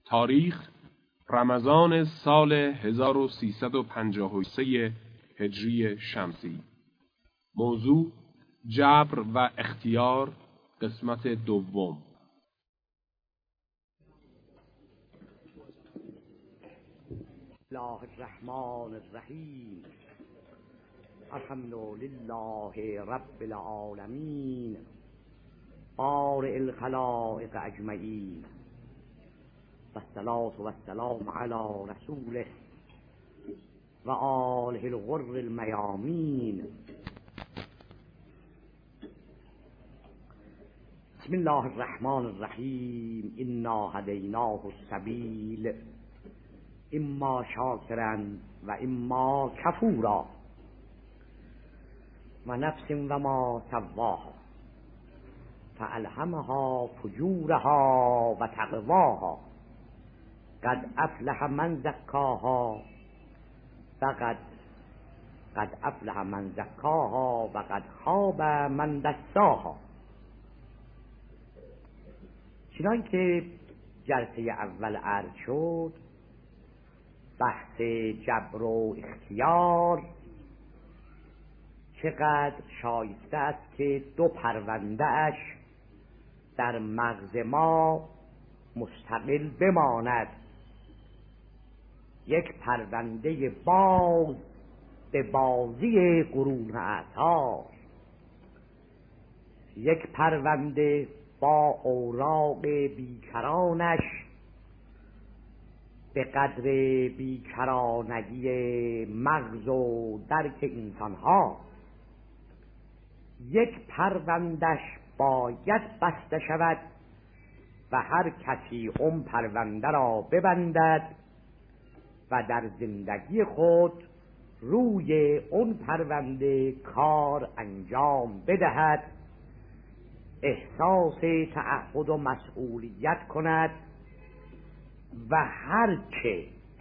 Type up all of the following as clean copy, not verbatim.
تاریخ رمضان سال 1353 هجری شمسی. موضوع جبر و اختیار، قسمت دوم. الله الرحمن الرحیم. الحمد لله رب العالمین، بارئ الخلائق اجمعین، و الصلاة و السلام علی رسوله و آله الغر المیامین. بسم الله الرحمن الرحیم. انا هدیناه السبیل اما شاکرا و اما کفورا و نفس و ما سواها فالهمها فجورها و تقواها قد افلح من زکاها و قد افلح من زکاها و قد خاب من دساها. چنان که جلسه اول عرض شد، بحث جبر و اختیار چقدر شایسته است که دو پرونده اش در مغز ما مستقل بماند. یک پرونده باز به بازی قرون اعصار، یک پرونده با اوراق بیکرانش به قدر بیکرانگی مغز و درک انسانها. یک پروندهش باید بسته شود و هر کسی اون پرونده را ببندد و در زندگی خود روی اون پرونده کار انجام بدهد، احساس تعهد و مسئولیت کند و هر که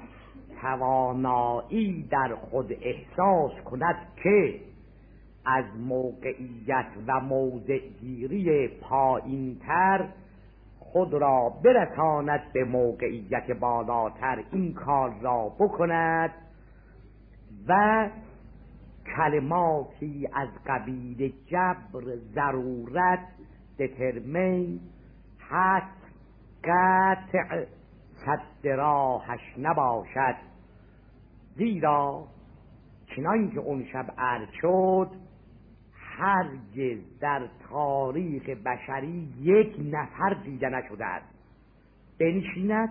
توانایی در خود احساس کند که از موقعیت و موضعگیری پایین‌تر خود را برساند به موقعیت بالاتر، این کار را بکند و کلماتی از قبیل جبر، ضرورت، دترمین، حد، قطع سد راهش نباشد. زیرا چنان که اون شب عرض شد، هرگز در تاریخ بشری یک نفر دیده نشده است بنشیند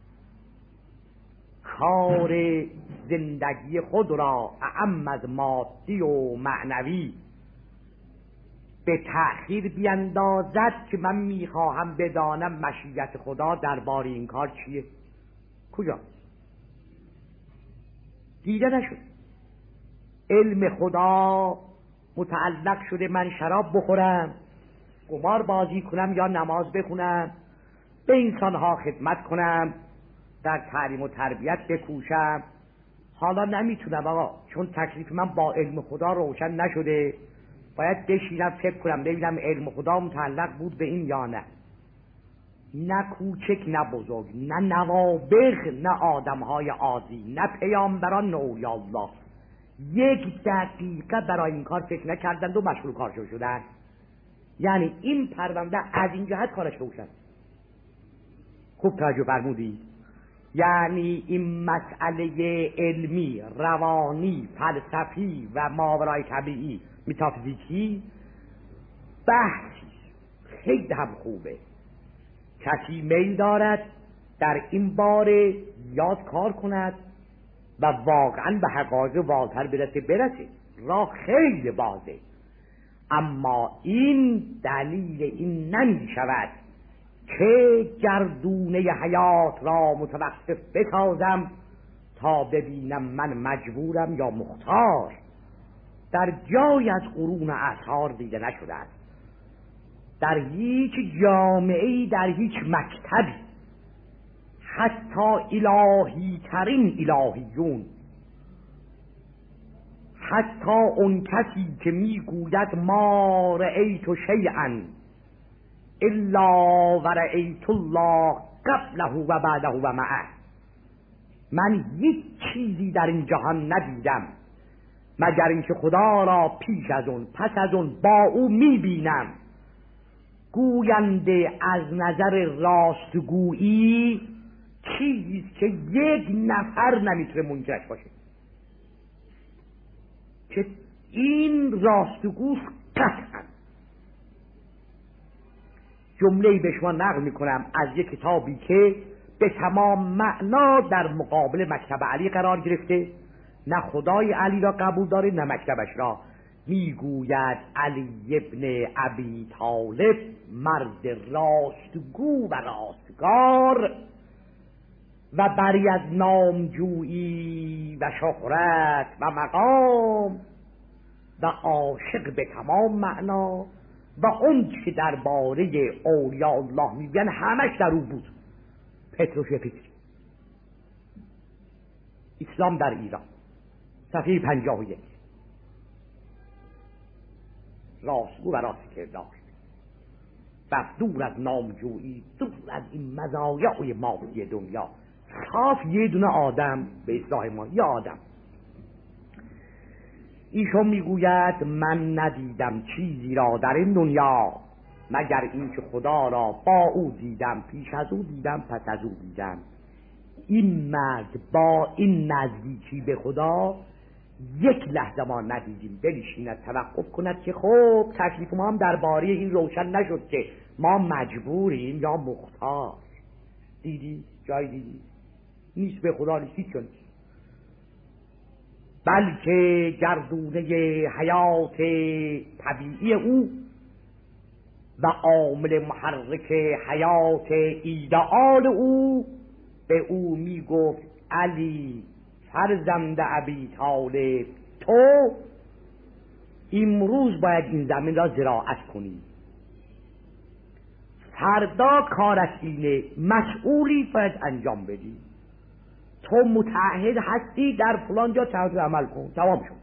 کار زندگی خود را اعم از مادی و معنوی به تأخیر بیندازد که من میخواهم بدانم مشیت خدا درباره این کار چیه. کجا؟ دیده نشد. علم خدا متعلق شده من شراب بخورم، قمار بازی کنم یا نماز بخونم، به انسانها خدمت کنم، در تعلیم و تربیت بکوشم. حالا نمیتونم آقا، چون تکلیف من با علم خدا روشن نشده، باید بشینم فکر کنم ببینم علم خدا متعلق بود به این یا نه. نه کوچک نه بزرگ، نه نوابغ نه آدمهای عادی، نه پیامبران نه اولیاء الله یک دقیقه برای این کار فکر نکردند و مشغول کارشون شدن. یعنی این پرونده از این جهت کارش روشن. خوب توجه فرمودید؟ یعنی این مسئله علمی، روانی، فلسفی و ماورای طبیعی، متافیزیکی بحثی خیلی هم خوبه. کسی میل دارد در این باره یاد کار کند و واقعا به حقایق واضح برسه. راه خیلی بازه، اما این دلیل این نمی شود که گردونه حیات را متوقف بسازم تا ببینم من مجبورم یا مختار. در جای از قرون اعصار دیده نشده است، در هیچ جامعه‌ای، در هیچ مکتبی، حتی الهی ترین الهیون، حتی اون کسی که میگوید ما رأیت شیئا الا ورأیت الله قبله و بعده و معه. من یک چیزی در این جهان ندیدم مگر اینکه خدا را پیش از اون پس از اون با او میبینم. گوینده از نظر راستگویی چیزیست که یک نفر نمیتونه منکرش باشه، که این راستگوست قطعا. جمله‌ای به شما نقل میکنم از یک کتابی که به تمام معنا در مقابل مکتب علی قرار گرفته، نه خدای علی را قبول داره نه مکتبش را. میگوید علی ابن ابی طالب مرد راستگو و راستگار و بری از نامجویی و شهرت و مقام و عاشق به تمام معنا و اون که درباره اولیاء الله میگن همش در او بود. پتروش فکری اسلام در ایران صفحه 51. راستگو و راست کردار و دور از نامجویی، دور از این مزایای مادی دنیا، صاف یه دونه آدم، به اصطلاح ما یه آدم. ایشون میگوید من ندیدم چیزی را در این دنیا مگر این که خدا را با او دیدم، پیش از او دیدم، پس از او دیدم. این مرد با این نزدیکی به خدا یک لحظه ما ندیدیم. بنشیند توقف کند که خب تکلیف ما هم درباره این روشن نشد که ما مجبوریم یا مختار. دیدی؟ جای دیدی؟ نیست به خدا نیست، هیچ نیست، بلکه گردونه حیات طبیعی او و عامل محرک حیات ایدئال او به او میگفت علی فرزند ابی طالب، تو امروز باید این زمین را زراعت کنی، فردا کارت اینه، مسئولی باید انجام بدی، تو متعهد هستی در فلان جا تعهد عمل کن. تمام شد.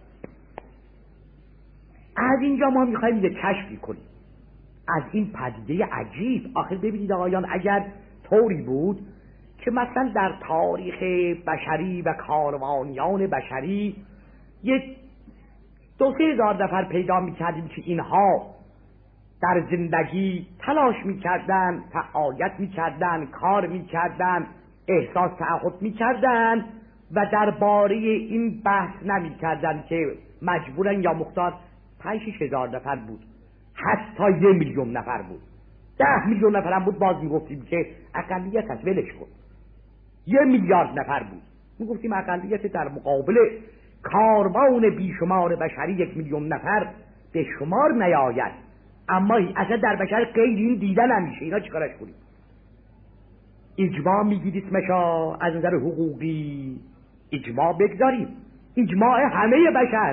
از اینجا ما میخوایم یه کشفی کنیم از این پدیده عجیب. آخر ببینید آقایان، اگر طوری بود که مثلا در تاریخ بشری و کاروانیان بشری یک 2-3 هزار نفر پیدا میکردیم که اینها در زندگی تلاش میکردن، فعالیت میکردن، کار میکردن، احساس تعهد میکردن و درباره این بحث نمیکردن که مجبورن یا مختار. 5-6 هزار نفر بود، حتی 1 میلیون نفر بود، 10 میلیون نفر هم بود، باز میگفتیم که اقلیت هست، ولش کن. 1 میلیارد نفر بود، میگفتیم اقلیت در مقابل کاروان بیشمار بشری 1 میلیون نفر به شمار نیاید. اما اصلا در بشر غیر این دیدن نمیشه. اینا چیکارش کنیم؟ اجماع میگید اسمشا از نظر حقوقی اجماع بگذاریم، اجماع همه بشر.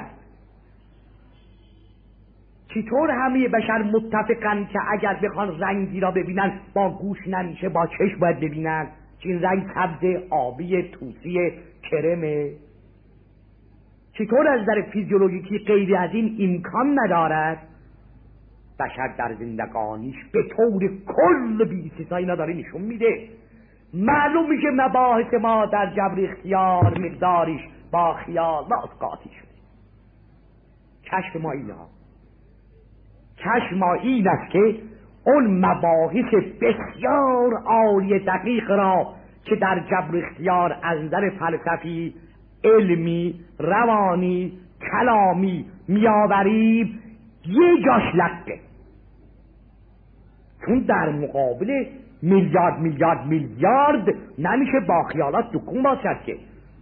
چطور همه بشر متفقن که اگر بخوان رنگی را ببینن با گوش نمیشه، با چشم باید ببینن که این رنگ سبز، آبی، طوسی، کرمه؟ چطور از نظر فیزیولوژیکی غیر از این امکان ندارد؟ بشر در زندگانیش به طور کل بی‌استثنا نداره نشون میده. معلوم میشه مباحث ما در جبر اختیار مقدارش با خیالات قاطی شده. کشف ما اینه، کشف ما این است که اون مباحث بسیار عالی دقیق را که در جبر اختیار از نظر فلسفی، علمی، روانی، کلامی میآوریم، یه جاش لقه. چون در مقابل میلیارد میلیارد میلیارد نمیشه با خیالات دکون باشد که.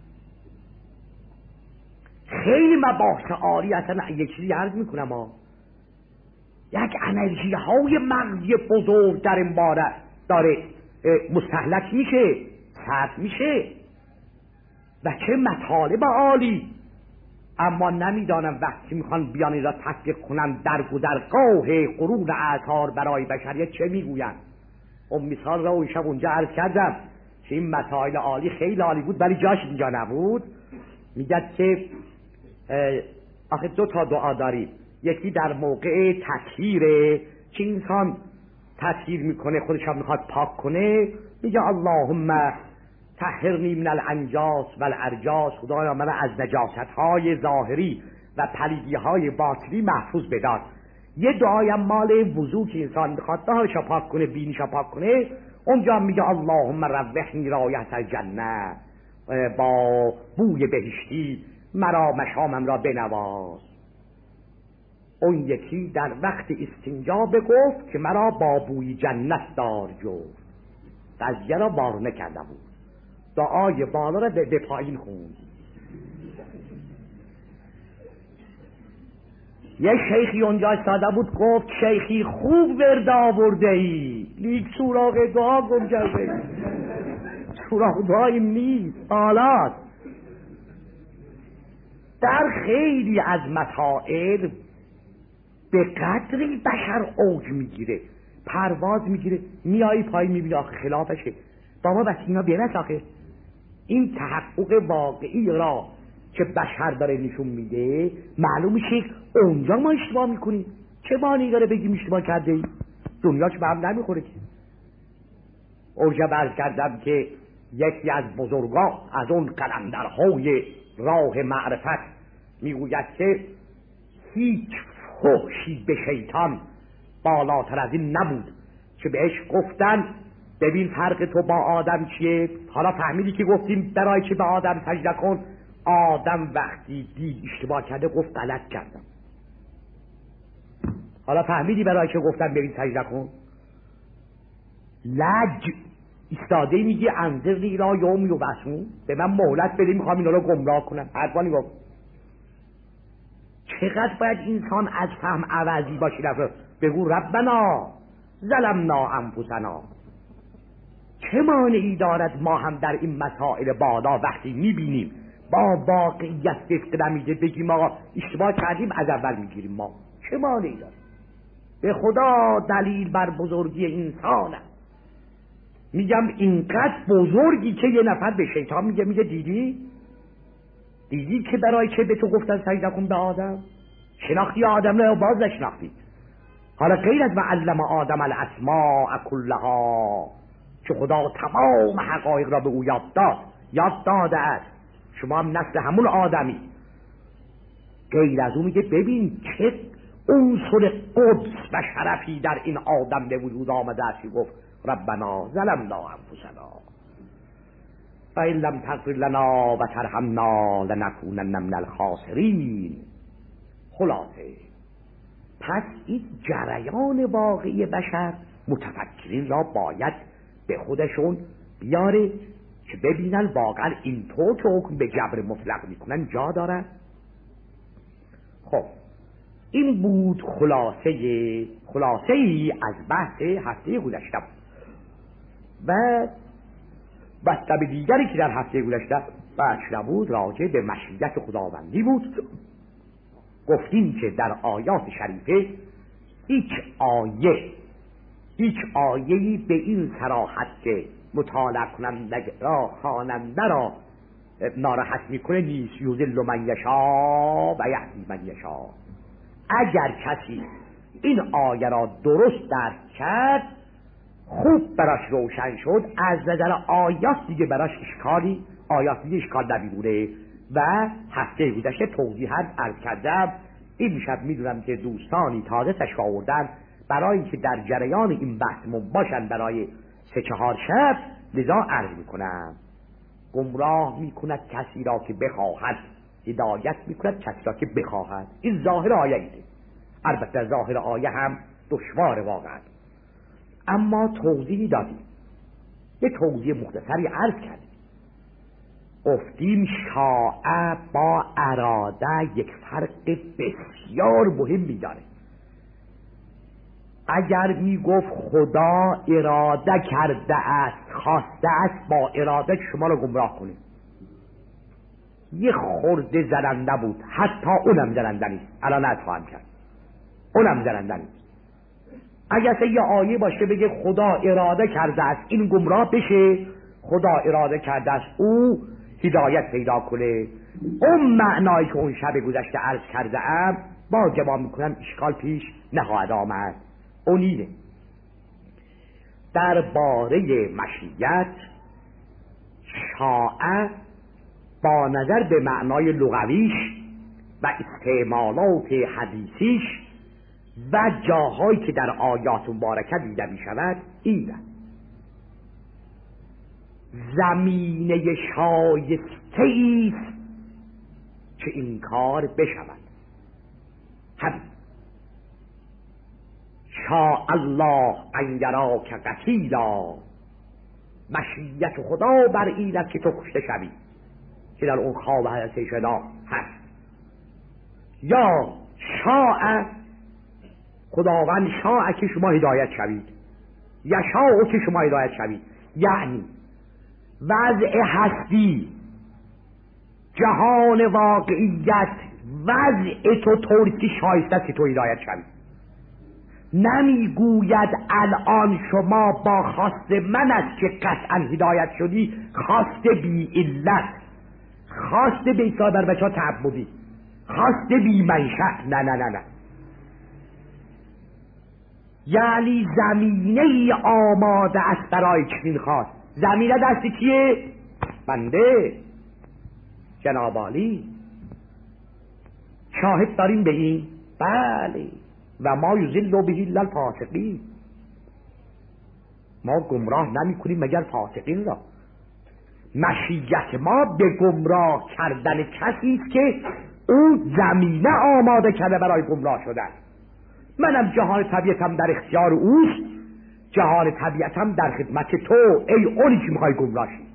خیلی مباحث عالی. اصلا یک چیزی عرض میکنم یک انرژی های مغزی بزرگ در این باره داره مستهلک میشه، صرف میشه و چه مطالب عالی. اما نمیدانم وقتی میخوان بیان این را تطبیق کنن در گذرگاه قرون اعصار برای بشریت چه میگوین. مثال را اون شب اونجا عرض کردم که این مسائل عالی خیلی عالی بود ولی جاش اینجا نبود. میگد که آخه 2 تا دعا داریم، یکی در موقع تطهیره که انسان تطهیر میکنه، خودش هم میخواد پاک کنه، میگه اللهم طهرنی من الانجاس و الارجاس، خدایا من از نجاست های ظاهری و پلیدی های باطنی محفوظ بدار. یه دعایم مال وضو که انسان میخواد دهانشو پاک کنه، بینیشو پاک کنه، اونجا میگه اللهم روحنی رایحة الجنه، با بوی بهشتی مرا مشامم را بنواز. اون یکی در وقت استنجا بگفت که مرا با بوی جنت دار جفت، قضیه را وارونه کرده بود، دعای بالا را به پایین خوند. یه شیخی اونجا استاده بود، گفت شیخی خوب ورد آورده ای، لیک سوراخ دعا گم کرده، سوراخ دعایی نیست. حالات در خیلی از مسائل به قدری بشر اوج میگیره، پرواز میگیره، میایی پای میبینی آخه خلافشه. بابا بس اینا بینست آخه این تحقق واقعی را که بشر داره نشون میده، معلوم میشه اونجا ما اشتباه میکنیم. چه معنی داره بگیم اشتباه کرده ای؟ دنیا که به هم نمیخوره که. اونجا برز کردم که یکی از بزرگان از اون قلندرهای راه معرفت میگوید که هیچ فحشی به شیطان بالاتر از این نبود که بهش گفتن ببین فرق تو با آدم چیه. حالا فهمیدی که گفتیم برای که به آدم سجده کن، آدم وقتی دید اشتباه کرده گفت غلط کردم. حالا فهمیدی برای که گفتم ببین سجده کن؟ لج استاده میگی انظرنی الی یوم یبعثون، به من مهلت بده میخوام اینا رو گمراه کنم. حرفانی گفت چقدر باید انسان از فهم عوضی باشی. بگو ربنا ظلمنا انفسنا. چه مانعی دارد ما هم در این مسائل بالا وقتی میبینیم با واقعیت دست نمیده بگیم آقا اشتباه کردیم از اول میگیریم ما؟ چه مانعی دارد؟ به خدا دلیل بر بزرگی انسانه. میگم اینقدر بزرگی که یه نفر به شیطان میگه دیدی که برای چه به تو گفتن سجده کن به آدم؟ شناختی آدم رو باز نشناختی. حالا غیر از معلم آدم الاسماء کلها که خدا تمام حقایق را به او یاد داده است، شما هم نسل همون آدمی. غیر از او میگه ببین چه عنصر قدس و شرفی در این آدم به وجود آمده است. گفت ربنا ظلمنا انفسنا فإن لم تغفر لنا و ترحمنا لنکونن من الخاسرین. خلاصه پس این جریان واقعی بشر متفکرین را باید به خودشون بیاره که ببینن واقعا اینطور که حکم به جبر مطلق میکنن جا دارن. خب این بود خلاصه ای از بحث هفته گذشته. و مطلب دیگری که در هفته گذشته بحث بود راجع به مشیت خداوندی بود. گفتیم که در آیات شریفه هیچ آیه‌ای به این صراحت که مطالعه کننده را خواننده را ناراحت میکنه نیست. یضل من یشاء و یهدی من یشاء. اگر کسی این آیه را درست درک کرد، خوب براش روشن شد، از نظر آیات دیگه براش آیات اشکال نمی‌بینه. و هفته گذشته توضیحاً عرض کردم. این شب میدونم که دوستانی تازه تشریف آوردن برای اینکه در جریان این بحثمون باشن برای 3-4 شب، لذا عرض میکنم گمراه میکند کسی را که بخواهد، هدایت میکند کسی را که بخواهد. این ظاهر آیه ایده. البته ظاهر آیه هم دشوار واقعا، اما توضیحی دادیم. یه توضیح مختصری عرض کردیم. گفتیم شاء با اراده یک فرق بسیار مهمی داره. اگر میگفت خدا اراده کرده است، خواسته است با اراده شما رو گمراه کنه، یه خورده زننده بود. حتی اونم زننده نیست. الان اتفاهم کرد اونم زننده نیست. اگر یه آیه باشه بگه خدا اراده کرده است این گمراه بشه، خدا اراده کرده است او هدایت پیدا کنه، اون معنایی که اون شب گذشته عرض کرده ام با جواب میکنم اشکال پیش نخواهد آمد. اونیه درباره مشیت شاء با نظر به معنای لغویش و استعمالات حدیثیش و جاهایی که در آیات مبارکه دیده می شود این است: زمینه شایسته ایست که این کار بشود. هم شاء الله ان یراک قتیلا، مشیت خدا بر این است که تو کشته شوی، که در اون خواب حضرت شدا هست. یا شاء، خداوند شاء که شما هدایت شوید، یشاء که شما هدایت شوید، یعنی وضع هستی، جهان واقعیت، وضع تو طوری که شایسته است که تو هدایت شوید. نمیگوید الان شما با خواست من است که قطعا هدایت شدی، خواست بی علت، خواست به ایسا بر بچه ها تعبدی، خواست بی منشأ، نه نه نه نه. یعنی زمینه آماده است برای چنین خواست. زمینه دستی کیه؟ بنده جناب عالی. شاهد داریم به این؟ بله. و ما یضل به الا الفاسقین، ما گمراه نمی کنیم مگر فاسقین را. مشیت ما به گمراه کردن کسی است که او زمینه آماده کرده برای گمراه شدن. منم جهان طبیعتم در اختیار اوست، جهان طبیعتم در خدمت تو ای اونی که میخوای گمراشی.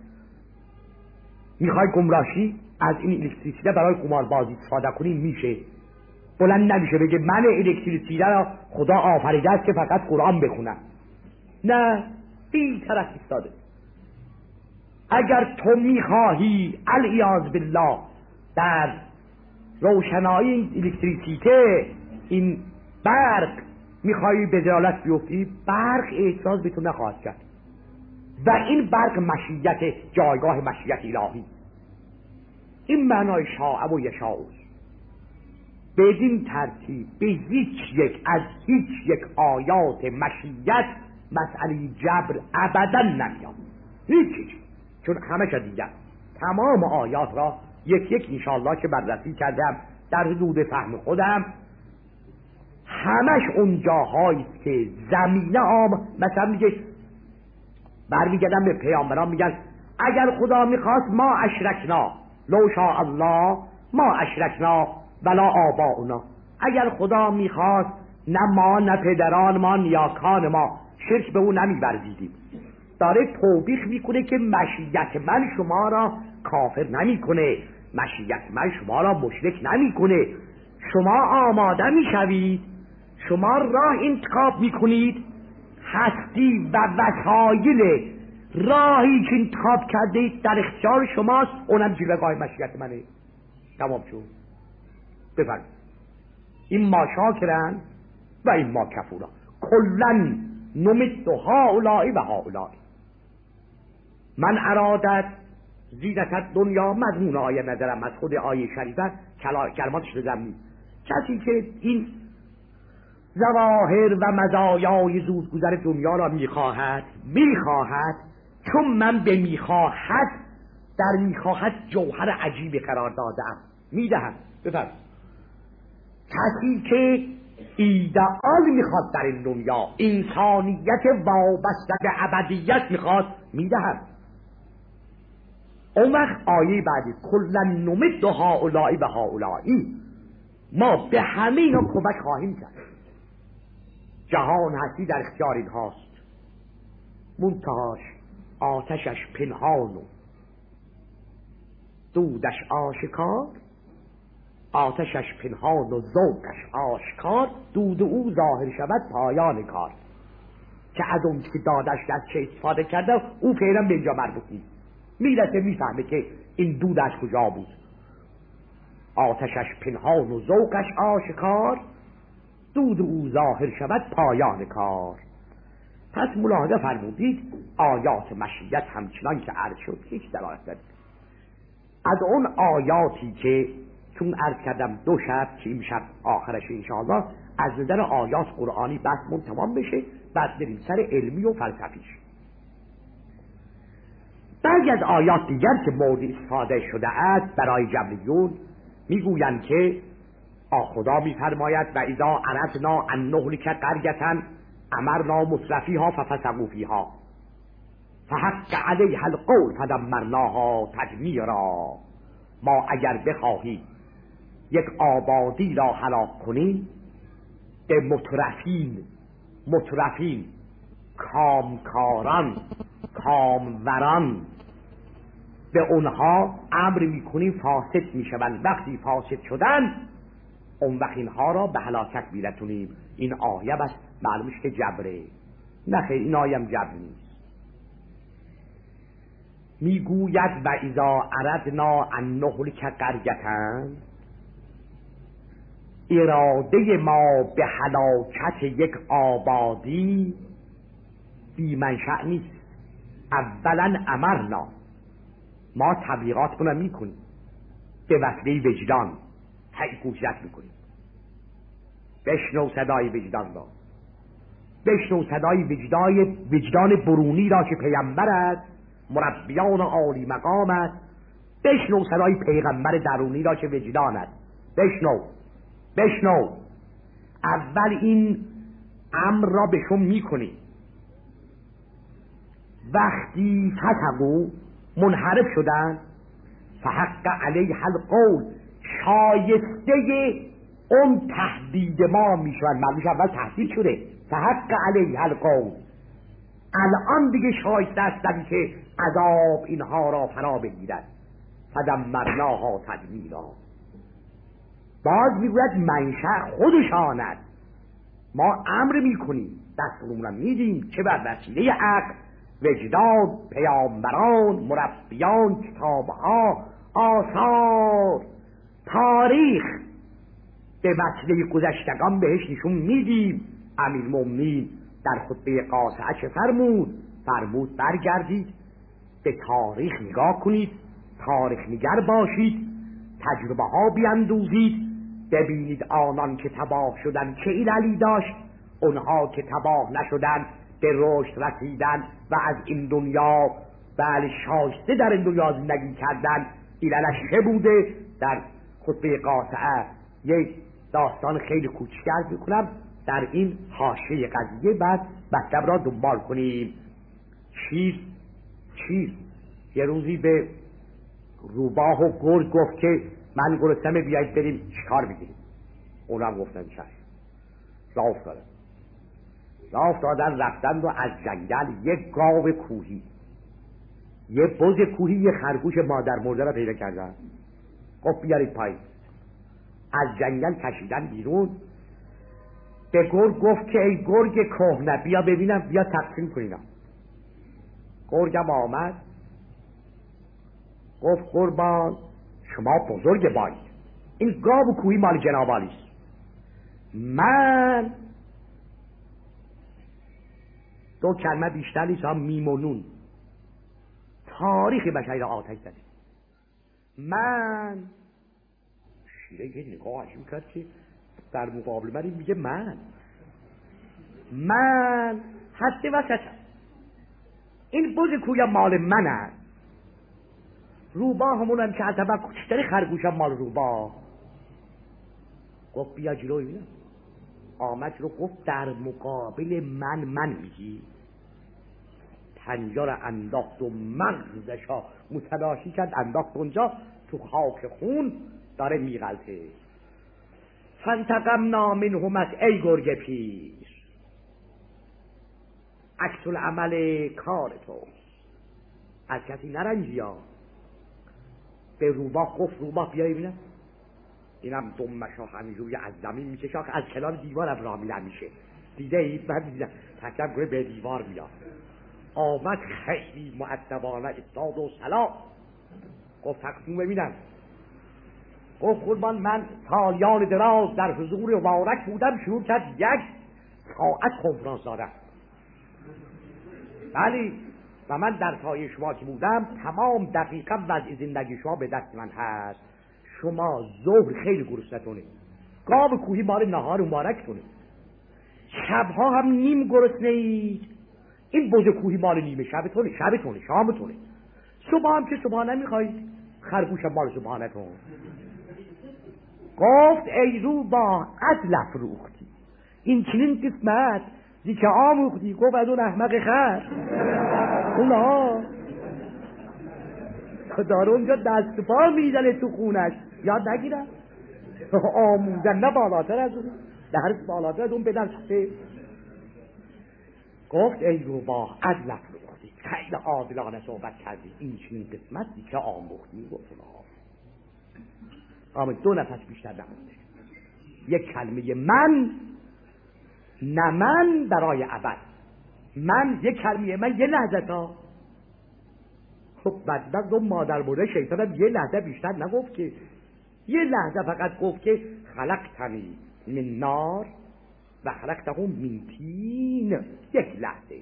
میخوای گمراشی از این الکتریسیته برای قماربازی استفاده کنی میشه؟ بلند نمیشه بگه من الکتریسیته را خدا آفریده است که فقط قرآن بخونم. نه، بی طرف ایستاده. اگر تو میخواهی العیاذ بالله در روشنایی این الکتریسیته، این برق میخوایی به جلالت بیفتی، برق احساس به تو نخواهد کرد. و این برق مشیت، جایگاه مشیت الهی. این معنای شاء و یشاء است. بدین ترتیب به هیچ یک آیات مشیت مسئله جبر ابدا نمیاد، هیچ، چون همه دیدم تمام آیات را یک انشاءالله که بررسی کردم در حدود فهم خودم، همش اون جاهایی که زمینه مثلا میگه، برمیگردم به پیامبران میگن اگر خدا میخواست ما اشرکنا، لو شاء الله ما اشرکنا ولا آباؤنا، اگر خدا میخواست نه ما نه پدران ما نیاکان ما شرک به او نمی‌ورزیدیم. داره توبیخ میکنه که مشیت من شما را کافر نمیکنه، مشیت من شما را مشرک نمیکنه. شما آماده میشوید، شما راه انتخاب میکنید، هستی و وسایل راهی که انتخاب کردید در اختیار شماست، اونم جلوگاه مشیت منه. تمام شد. بفرمایید این ما شاکرن و این ما کفورا، کلن نمد هؤلاء و هؤلاء. من ارادت زینت دنیا، مضمون آیه نظرم از خود آیه شریفه کلماتش رو زمین. کسی که این ظواهر و مزایای زودگذر دنیا را میخواهد چون من به میخواهد در میخواهد جوهر عجیبی قرار دادم میدهم. بفرمایید کسی که ایدئال میخواد در این دنیا، انسانیت وابسته به ابدیت میخواد، میدهم. اون وقت آیه بعدی کلن نمد هؤلاء و هؤلاء، ما به همه اینا کمک خواهیم کرد. جهان هستی در اختیار این هاست، منتهاش آتشش پنهان و دودش آشکار، آتشش پنهان و ذوقش آشکار، دود او ظاهر شود پایان کار. که از اون که دادش از چه استفاده کرده او فعلا به اینجا مربوط نیست، میرسه میفهمه که این دود از کجا بود. آتشش پنهان و ذوقش آشکار، دود او ظاهر شود پایان کار. پس ملاحظه فرمودید آیات مشیت همچنان که عرض شد هیچ دلالت نداره. از اون آیاتی که چون عرض کردم 2 شب که این شب آخرش انشاءالله از نظر آیات قرآنی بحثمون تمام بشه، بعد بریم سر علمی و فلسفیش. بعضی از آیات دیگر که مورد استفاده شده است برای جبریون میگویند که خدا میفرماید و اذا اردنا ان نهلک قریة امرنا مترفیها ففسقوا فیها فحق علیها القول فدمرناها تدمیرا. ما اگر بخواهیم یک آبادی را هلاک کنیم به مترفین کامکاران کاموران به اونها امر میکنیم فاسد میشوند. وقتی فاسد شدن اون وقت اینها را به هلاکت میرسونیم. این آیه بس معلومش که جبره. نه خیر، این آیه هم جبر نیست. میگوید و اذا اردنا ان نهلک قریة، اراده ما به هلاکت یک آبادی بی منشأ نیست. اولا امرنا، ما تبلیغات کنم میکنیم به وسیله وجدان، گوشت میکنیم. بشنو صدای وجدان را، بشنو صدای وجدان برونی را که پیامبر است، مربیان عالی مقام است. بشنو صدای پیغمبر درونی را که وجدان است. بشنو. اول این امر را به شما میکنی. وقتی فسقوا منحرف شدن فحق علیها القول، شایسته اون تهدید ما میشوند. معلومش اول تهدید شده، فحق علیها القول. الان دیگه شایسته هستن که عذاب اینها را فرا بگیرد. فدمرناها تدمیرا. باز میگوید منشأ خودشان است. ما امر میکنیم، دستورمون میدیم، چه بر وسیله عقل، وجدان، پیامبران، مربیان، کتابها، آثار، تاریخ، به وسیله گذشتگان بهش نشون میدیم. امیرالمومنین در خطبه قاطعه چه فرمود برگردید به تاریخ نگاه کنید، تاریخ نگر باشید، تجربه ها بیندوزید، ببینید آنان که تباه شدن چه عللی داشت، اونها که تباه نشدن به رشد رسیدن و از این دنیا بله شایسته در این دنیا زندگی کردن عللش چه بوده. در خطبه قاطعه یک داستان خیلی کوچیک عرض میکنم در این حاشیه قضیه، بعد مطلب را دنبال کنیم. چیز یه روزی به روباه و گرگ گفت که من گرسنمه، بیایید بریم شکار بگیریم. اونم گفتن چشم. راه افتادن رفتن و از جنگل یک گاو کوهی، یه بز کوهی، یه خرگوش مادر مرده را پیدا کردن. گفت بیارید پایین. از جنگل کشیدن بیرون. به گرگ گفت که ای گرگ کهنه بیا ببینم، بیا تقسیم کنینا. گرگم آمد گفت قربان شما بزرگ باید، این گاو کوهی مال جناب عالیست. من دو کلمه بیشتر نیست، هم میم و نون تاریخ بشری را آتش زده. من شیره یه نگاه عجیب کرد که در مقابل من میگه من هسته وسطم، این بز کوی مال من است. روباه همونم که عطبه کچتری خرگوشم مال روباه. گفت بیا جلوی بینم. آمد رو گفت در مقابل من میگی. پنجه را انداخت و مغزشا متلاشی کرد، انداخت اونجا تو خاک خون داره میغلطه. فانتقمنا منهم، ای گرگ پیر، عکس العمل کار تو، از کسی نرنجی ها. به روباه گفت روباه بیایی بینم. اینم دمشا همینجوری از زمین میکشه، از کنار دیوارم راه میرم میشه. دیده اید؟ من دیدم تکم گوه به دیوار میاد. آمد خیلی مؤدبانه استاد و سلام. گفت تقسیم ببینم. گفت قربان من سالیان دراز در حضور مبارک بودم، شروع کرد یک ساعت کنفرانس دادم. ولی و من در سایه شما که بودم تمام دقیقا وضع زندگی شما به دست من هست. شما ظهر خیلی گرسنتونه، گاو کوهی مال نهار مبارکتونه، شبها هم نیم گرسنه اید، این بز کوهی مال نیمه شبتونه، شامتونه. صبح هم که صبح نمیخواید، خرگوش مال صبحانتون. گفت ای روباه عدل افروختی، این چنین قسمت زی که آموختی. گفت از اون احمق خر اونا داره اونجا دست پا میزنه تو خونش، یاد نگیرن آموزن نه بالاتر از اون، درس بالاتر از اون بدرسته. گفت ای روباه عدل افروختی، خیلی عادلانه صحبت کردی، این چنین قسمتی که آموختی. گفت آمد 2 نفس بیشتر نمونده. یک کلمه من، نه من برای ابد، من یک کلمه من یه لحظه تا. خب بدبخت اون مادر بوده شیطانم یه لحظه بیشتر نگفت که، یه لحظه فقط گفت که خلقتنی من نار و خلقته من طین. یک لحظه،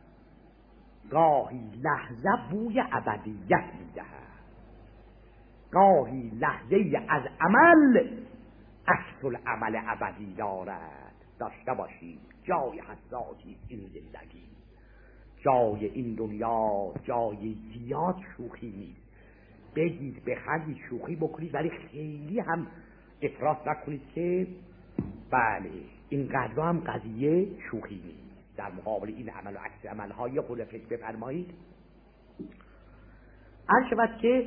گاهی لحظه بوی ابدیت میدهد، گاهی لحظه از عمل عکس العمل ابدی دارد. داشته باشید جای حساسی این زندگی، جای این دنیا جای زیاد شوخی نیست. بگید بخندید شوخی بکنید، ولی خیلی هم افراط نکنید که بله اینقدر هم قضیه شوخی نیست. در مقابل این عمل و عکس عملهای خود فکر بفرمایید. عرض شود که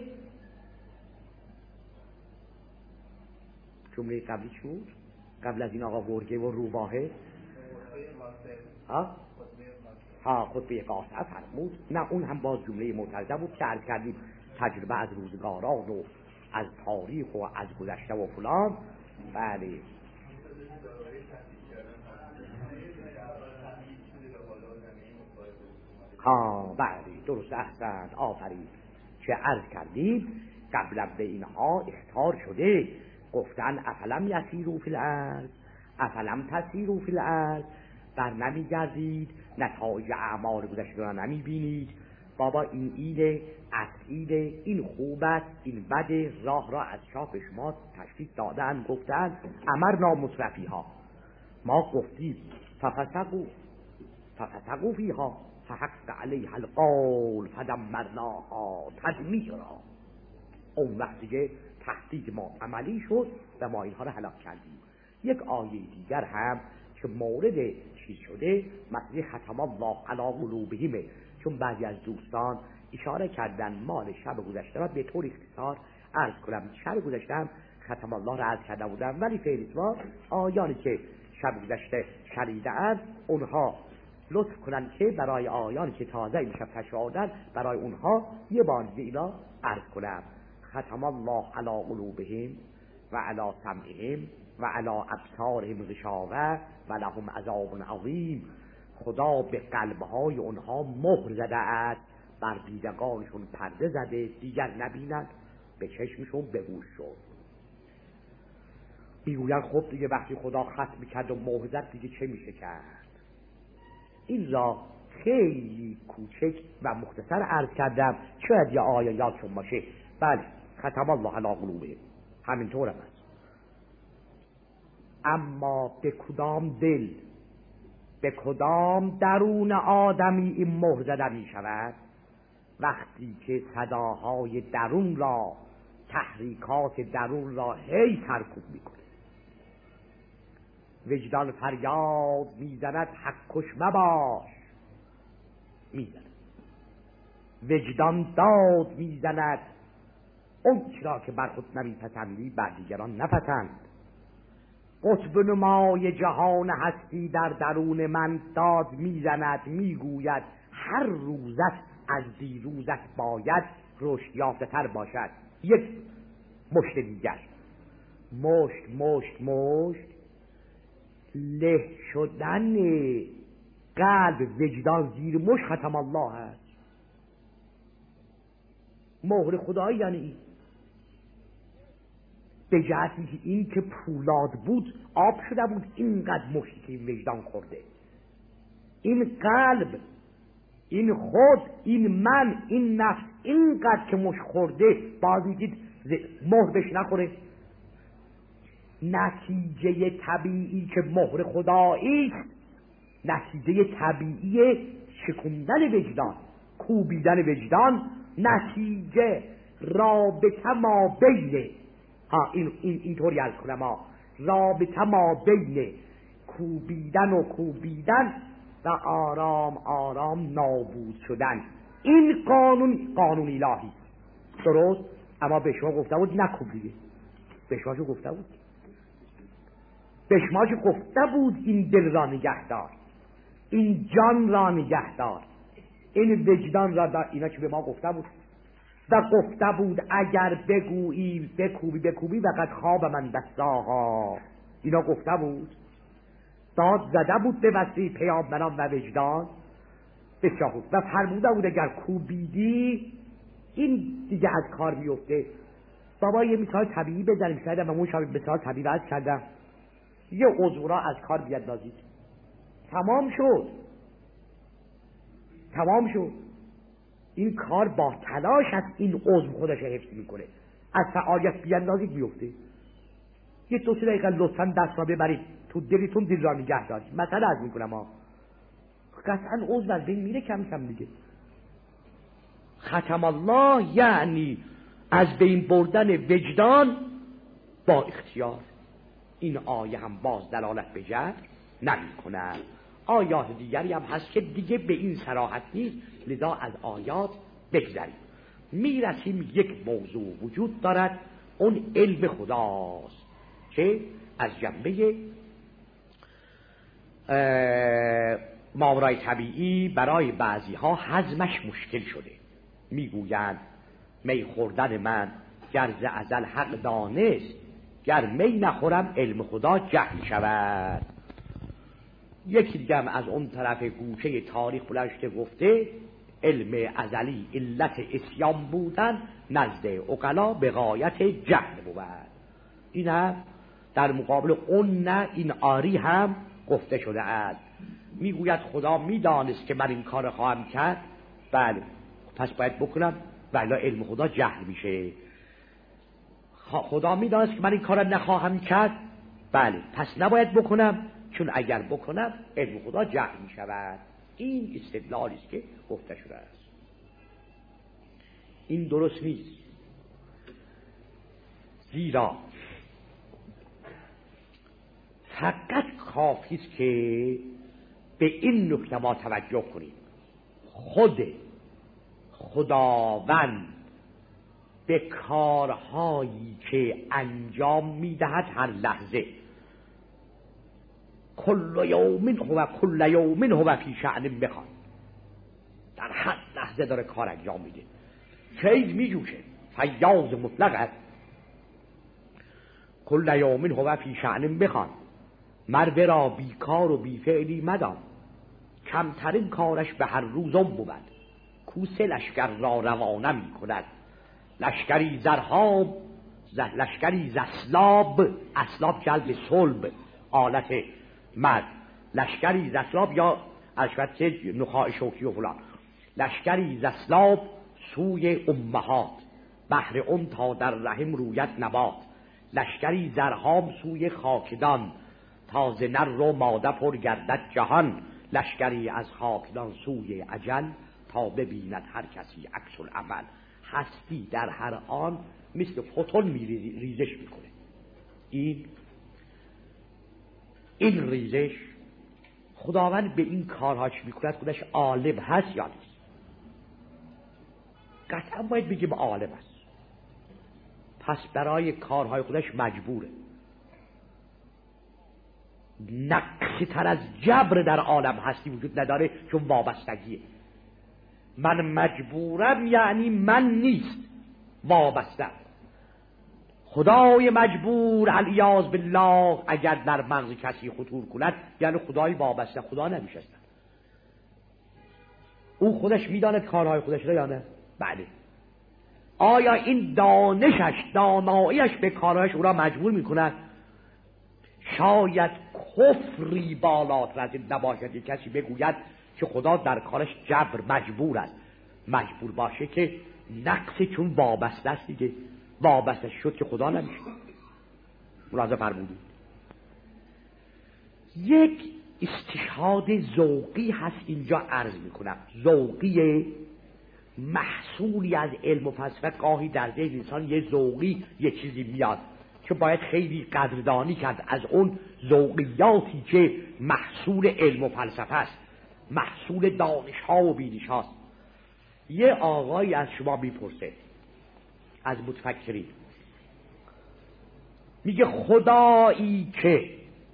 جمله قبلی چی بود؟ قبل از این آقا گرگه و روباهه خطبه قاصر فرمود. نه اون هم باز جمله معترضه بود که عرض کردیم تجربه از روزگاران و از تاریخ و از گذشته و فلان. بله بله درست، احسنت، آفرین. چه عرض کردیم قبلا به اینها اخطار شده، گفتن افلم یسیروا فی الارض افلم تسیروا فی الارض، بر نمیگردید نتایج اعمال گذشته را نمیبینید. بابا این ایده اصیله، این خوب است، این بده، راه را از چاپ شما تشخیص دادن. گفتن امرنا مصرفیها، ما گفتیم ففسقوا فیها فحق علیها القول فدمرناها تدمیرا. اون وقتی که تهدید ما عملی شد و ما اینها را هلاک کردیم. یک آیه دیگر هم که مورد چیز شده مسئله ختم الله علی قلوبهم، چون بعضی از دوستان اشاره کردن مال شب گذشته را به طور اختصار عرض کنم. شب گذشته هم ختم الله را عرض کرده بودم، ولی فعلا آیانی که شب گذشته شنیدند اونها لطف کنن که برای آیانی که تازه این شب تشاهدن برای اونها یه بار دیگه اینا عرض کنم. ختم الله علی قلوبهم و علی سمعهم و علی ابصارهم غشاوه و لهم عذاب عظیم. خدا به قلبهای اونها مهر زده است، بر دیدگانشون پرده زده، دیگر نبینند، به چشمشون به گوششون. میگوین خب دیگه وقتی خدا ختم کرد و مهر زد دیگه چه میشه کرد؟ این را خیلی کوچک و مختصر عرض کردم، شاید یه آیه یادشون باشه. بله ختم الله علی قلوبهم، همینطور هم است. اما به کدام دل، به کدام درون آدمی این مهر زده می شود؟ وقتی که صداهای درون را، تحریکات درون را هی سرکوب می کنه. وجدان فریاد میزند حق کش مباش، میزند. وجدان داد میزند اون چرا که بر خود نمیپسندی بر دیگران نپسند. قطب نمای جهان هستی در درون من داد میزند، میگوید هر روزت از دیروزت باید رشد یافته تر باشد. یک مشت دیگر، مشت له شدن قلب وجدان زیر مشت ختم الله است. مهر خدایی یعنی این، به جهتی که این که پولاد بود آب شده بود، اینقدر مشتی که این وجدان خورده، این قلب، این خود، این من، این نفس اینقدر که مشت خورده، باز میگید مهر بهش نخوره. نتیجه طبیعی که مهر خدایی است نتیجه طبیعی شکوندن وجدان، کوبیدن وجدان، نتیجه رابطه ما بین اینطوری از کنم رابطه ما بین کوبیدن و آرام آرام نابود شدن. این قانون الهی درست، اما به شما گفته بود نکوبیده، به شما گفته بود این دل را نگهدار، این جان را نگهدار، این وجدان را اینا که به ما گفته بود. و گفته بود اگر بگویی بکوبی وقت خواب من دستاها، اینا گفته بود، داد زده بود به وسیله پیامبران و وجدان بسیار بود و فرموده بود اگر کوبیدی این دیگه از کار میفته. بابا یه مثال طبیعی بزنیم، شاید من اون شاید مثال طبیعی وضع کردم، یه عضو را از کار بیاندازید، تمام شد. این کار با تلاش از این عضو خودش حفظ میکنه، از فعالیت بیاندازید میفته. یه 2 دقیقه لطفا دست را ببرید تو دلتون، دل را نگه دارید. مثلا از میکنم قطعا عضو از بین میره کم کم دیگه. ختم الله یعنی از بین بردن وجدان با اختیار. این آیه هم باز دلالت به جبر نمی کنه. آیات دیگری هم هست که دیگه به این صراحت نیست، لذا از آیات بگذریم. میرسیم یک موضوع وجود دارد، اون علم خداست که از جنبه ماورای طبیعی برای بعضی ها هضمش مشکل شده. میگویند می خوردن من گر ز ازل حق دانست، گر می نخورم علم خدا جهل شود. یکی دیگه هم از اون طرف گوشه تاریخ بلند شده گفته علم ازلی علت اسیان بودن نزد عقلا به غایت جهل بود. این هم در مقابل اون نه این آری هم گفته شده است. میگوید خدا میدانست که من این کار خواهم کرد، بله پس باید بکنم، ولی علم خدا جهل میشه. خدا میدانست که من این کار نخواهم کرد، بله پس نباید بکنم، چون اگر بکنم علم خدا جهل میشود. این استدلالی است که گفته شده است. این درست نیست، زیرا فقط کافی است که به این نکته ما توجه کنیم. خود خداوند به کارهایی که انجام میدهد هر لحظه، کل یوم هو فی شأن، بخوان در هر لحظه داره کار انجام میده. خیز میجوشه، فیاض مطلقه، کل یوم هو فی شأن بخوان، مرد را بیکار و بیفعلی مدان، کمترین کارش به هر روزم بود، کوسه لشکر را روانه می کند، لشکری زرهاب لشکری زسلاب، اسلاب جلب صلب آلت مرد، لشکری زسلاب یا البته نخاع شوکی و فلان، لشکری زسلاب سوی امهات، بهر اون تا در رحم رویت نبات، لشکری زرهام سوی خاکدان، تازه نر رو ماده پر گردد جهان، لشکری از خاکدان سوی اجل، تا ببیند هر کسی عکس العمل. هستی در هر آن مثل فوتون ریزش میکنه. این ریزش خداوند به این کارهاش میکند خودش عالم هست یا نیست؟ قطعا باید بگیم عالم هست. پس برای کارهای خودش مجبوره. نقصی تر از جبر در عالم هستی وجود نداره، چون وابستگیه. من مجبورم یعنی من نیست، وابسته. خدای مجبور علیاذ بالله اگر در مغز کسی خطور کند یعنی خدای وابسته. خدا نمیشه اصلا. او خودش میداند کارهای خودش را یا نه؟ بله. آیا این داناییش به کارهایش او را مجبور میکند؟ شاید کفری بالاتر از این نباشد یک کسی بگوید که خدا در کارش جبر مجبور است. مجبور باشه که نقص، چون وابسته است دیگه، وابسته شد که خدا نمیشه. ملاحظه فرمودید. یک استشهاد ذوقی هست اینجا عرض میکنم. ذوقی محصولی از علم و فلسفه. گاهی در ذهن انسان یه ذوقی یه چیزی میاد که باید خیلی قدردانی کرد از اون ذوقیاتی که محصول علم و فلسفه است، محصول دانش ها و بینش هاست. یه آقایی از شما میپرسه، از متفکرین، میگه خدایی که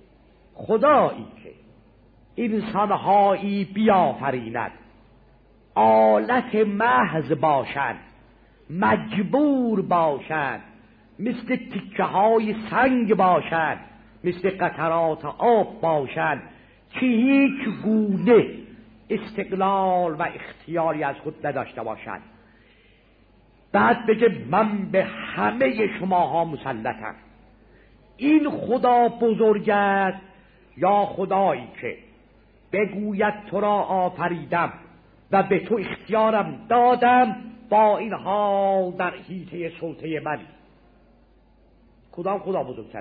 انسانهایی بیافریند آلت محض باشند، مجبور باشند، مثل تکه های سنگ باشند، مثل قطرات آب باشند که هیچ گونه استقلال و اختیاری از خود نداشته باشند. بعد بگه من به همه شماها مسلطم. این خدا بزرگ است یا خدایی که بگوید تو را آفریدم و به تو اختیارم دادم، با این حال در حیطه سلطه منی؟ کدام خدا بزرگتره؟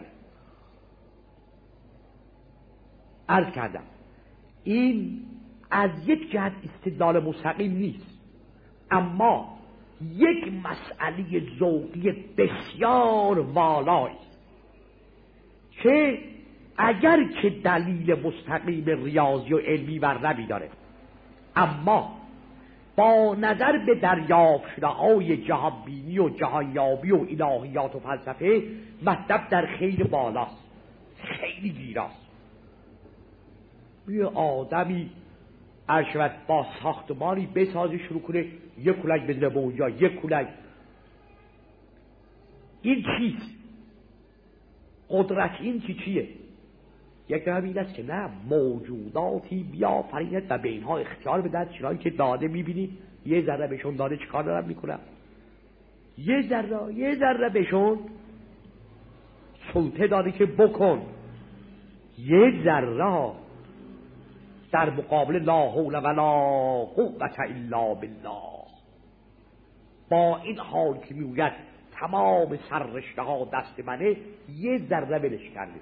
عرض کردم این از یک جهت استدلال مستقیم نیست، اما یک مسئله ذوقی بسیار والایی که اگر که دلیل مستقیم ریاضی و علمی بر نمی‌داره، اما با نظر به دریافت شده‌های جهانبینی و جهانیابی و الهیات و فلسفه مطلب در خیلی بالاست، خیلی گیراست. یه آدمی ارشد با ساختمانی بسازی شروع کنه، یک کلنگ بزنه به اونجا، یک کلنگ. این چیست؟ قدرت این چیه؟ یک همین است که نه، موجوداتی بیافریند و به اینها اختیار بدهد. چرایی که داده میبینید یه ذره بهشون داده چیکار دارم میکنم؟ یه ذره بهشون سلطه داده که بکن. یه ذره در مقابل لا حول ولا قوة الا بالله. با این حال که میگوید تمام سررشته ها دست منه، یه ذره ولش کرده.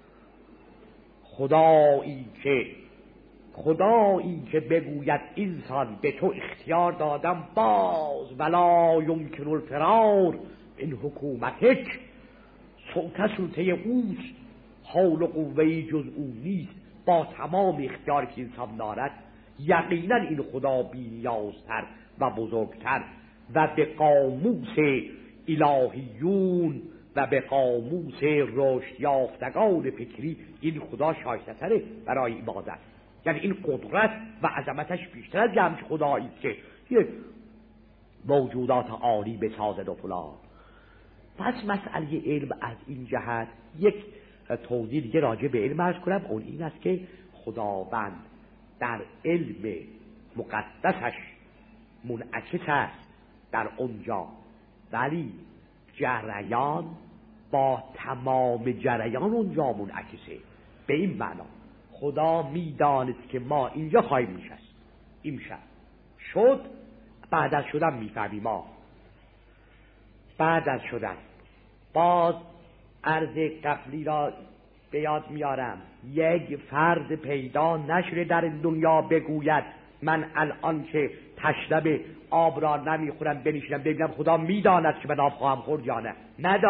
خدایی که بگوید انسان به تو اختیار دادم، باز ولا یمکن الفرار این حکومتک، سلطه اوست، حول و قوهی جز او نیست. با تمام اختیاری که انسان دارد، یقینا این خدا بی‌نیازتر و بزرگتر و به قاموس الهیون و به قاموس رشد یافتگان فکری این خدا شایسته تره برای عبادت. یعنی این قدرت و عظمتش بیشتر از همچ خدایی که یه موجودات عالی بسازد و فلان. پس مسئله علم از این جهت یک توضیح دیگه راجع به علم عرض کنم. اون این است که خداوند در علم مقدسش منعکس است در اونجا، ولی جریان با تمام جریان اونجا منعکسه. به این معنا خدا میدانست که ما اینجا خواهیم نشست، این شد، بعد از شدن میفهمیم. ما بعد از شدن باز عرض قبلی را به یاد میارم، یک فرد پیدا نشده در این دنیا بگوید من الان که تشنه آب را نمیخورم بنشینم ببینم خدا میداند که من آب خواهم خورد یا نه.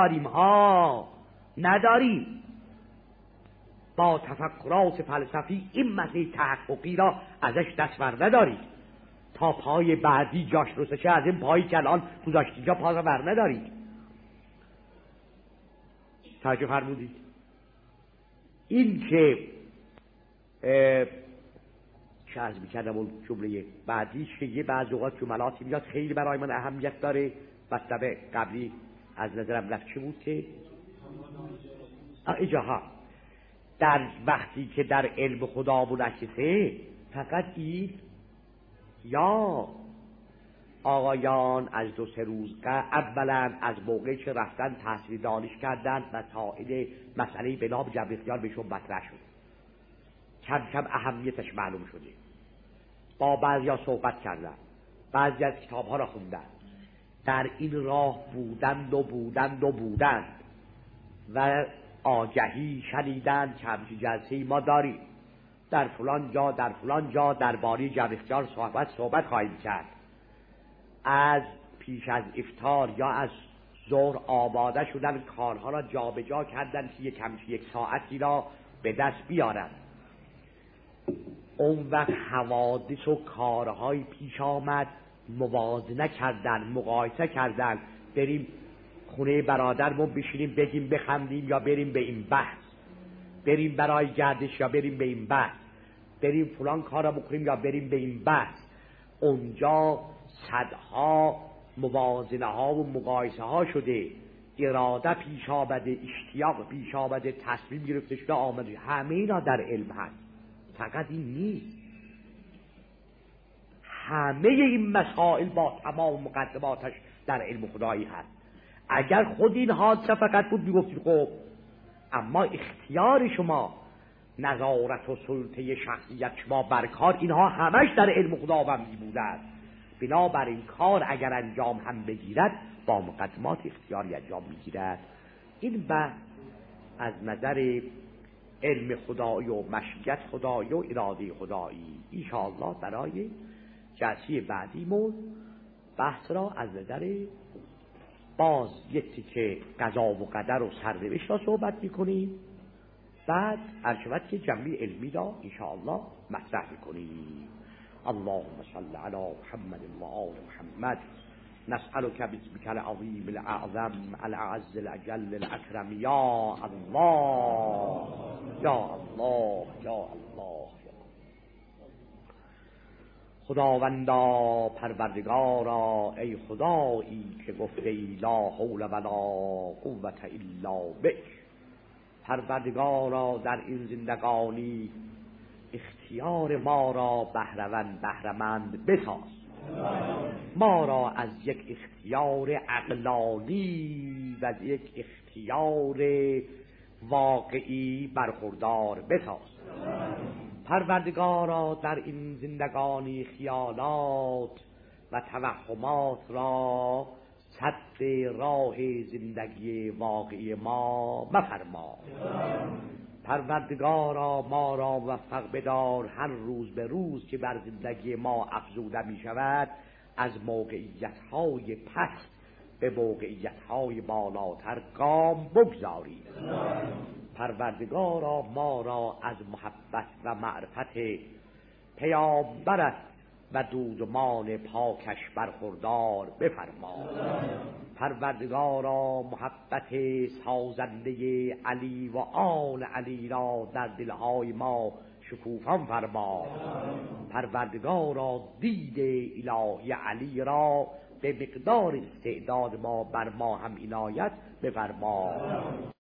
نداریم. با تفکرات فلسفی این مسئله تحققی را ازش دست بر ندارید. تا پای بعدی جاش رسشه از این پایی که الان گذاشتی جا پا را بر ندارید. توجه فرمودید؟ این که چه عرض میکردم اون جمله بعدیش که یه بعض اوقات جملاتی میاد خیلی برای من اهمیت داره. مطلب قبلی از نظرم رفت چه بود که اجاها در وقتی که در علم خدا منعکسه، فقط این یا آقایان از 2-3 روز اولا از موقعی که رفتن تحصیل دانش کردن و مسائل مسئله بنا به جبر اختیار بهشون مطرح شد، کم کم اهمیتش معلوم شده. با بعضیا صحبت کردن، بعضی از کتاب ها را خوندن، در این راه بودند و آگهی شنیدن که همچین جلسه‌ای ما داریم. در فلان جا درباره جبر اختیار صحبت خواهیم کرد. از پیش از افطار یا از ظهر آماده شدن، کارها را جابجا کردن که یک ساعتی را به دست بیارن. اون وقت حوادث و کارهای پیش آمد، موازنه کردن، مقایسه کردن، بریم خونه برادرمون بشینیم بگیم بخندیم یا بریم به این بحث، بریم برای گردش یا بریم به این بحث، بریم فلان کار را بکنیم یا بریم به این بحث. اونجا صدها موازنه ها و مقایسه ها شده، اراده پیش آمده، اشتیاق پیش آمده، تصمیم گرفته شده، آمده. همه اینا در علم هست، فقط این نیست. همه این مسائل با تمام مقدماتش در علم خدایی هست. اگر خود این حادثه فقط بود میگفتید خب، اما اختیار شما، نظارت و سلطه شخصیت شما بر کار، اینها همش در علم خداوندی بوده است. بنابراین کار اگر انجام هم بگیرد با مقدمات اختیاری انجام میگیرد. این بحث از نظر علم خدایی و مشیت خدایی و اراده خدایی انشاءالله برای جلسه بعدیمون بحث را از نظر باز یک تیکه قضا و قدر و سرنوشت را صحبت میکنیم، بعد ارشبت که جنبه علمی را انشاءالله مطرح میکنیم. اللهم صل علی محمد و آل محمد. نسألك باسمك العظیم الاعظم الاعز الاجل الاکرم یا الله یا الله یا الله. خداوندا پروردگارا، ای خدایی که گفته ای لا حول ولا قوة الا بک، پروردگارا در این زندگانی اختیار ما را بهرمند بساز. ما را از یک اختیار عقلانی و از یک اختیار واقعی برخوردار بساز. پروردگارا در این زندگانی خیالات و توهمات را سد راه زندگی واقعی ما مفرما. پروردگارا ما را موفق بدار هر روز به روز که بر زندگی ما افزوده می شود از موقعیت های پست به موقعیت های بالاتر گام بگذارید. پروردگارا ما را از محبت و معرفت پیامبرت و دودمان پاکش برخوردار بفرما. پروردگارا محبت سازنده علی و آل علی را در دلهای ما شکوفان فرما. پروردگارا دید الهی علی را به مقدار استعداد ما بر ما هم عنایت بفرما.